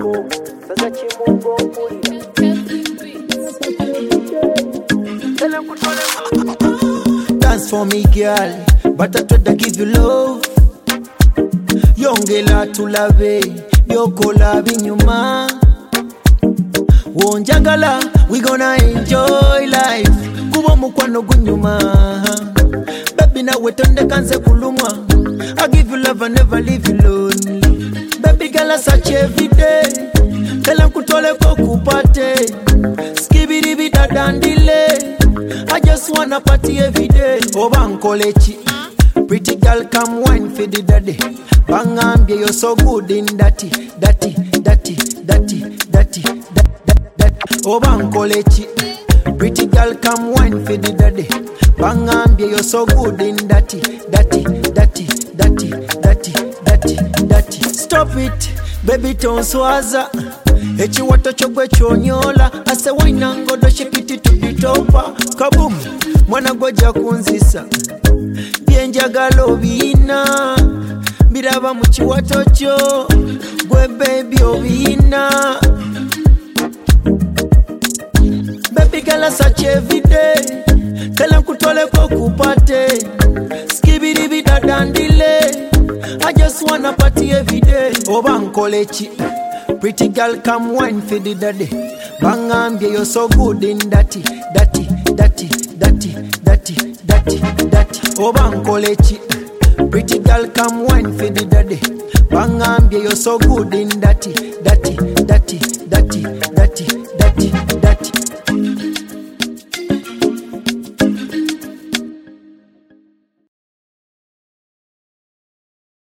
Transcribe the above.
Dance for me, girl, but I try to give you love. Yongela tulave, byokola binyuma. Wonjagala, we gonna enjoy life. Kuba mukwano gunyuma. Baby na wetonde kanse kulumwa. I give you love and never leave you lonely. Baby girl I search every day. Tell kutole ko kupate. Skibidi da dandile. I just wanna party every day. Obankolechi. Pretty girl come wine for the daddy. Bangambie you're so good in datty. Obankolechi. Pretty girl come wine for the daddy. Bangambie you're so good in datty. Stop it, baby don't swaza. Echi wata chokwe chonyola. Ase wine ngodo shekiti tupitopa. Kaboom, mwana goja kunzisa. Bienjagalo bina. Biraba muchiwato cho. Gwe baby obina. Baby girl I search every day. Tell him kutole ko kupate. Skibidi da dandile. I just wanna party every day. Obankolechi. Pretty girl come wine for the daddy. Bangambie you're so good in datty. Obankolechi. Pretty girl come wine for the daddy. Bangambie you're so good in datty.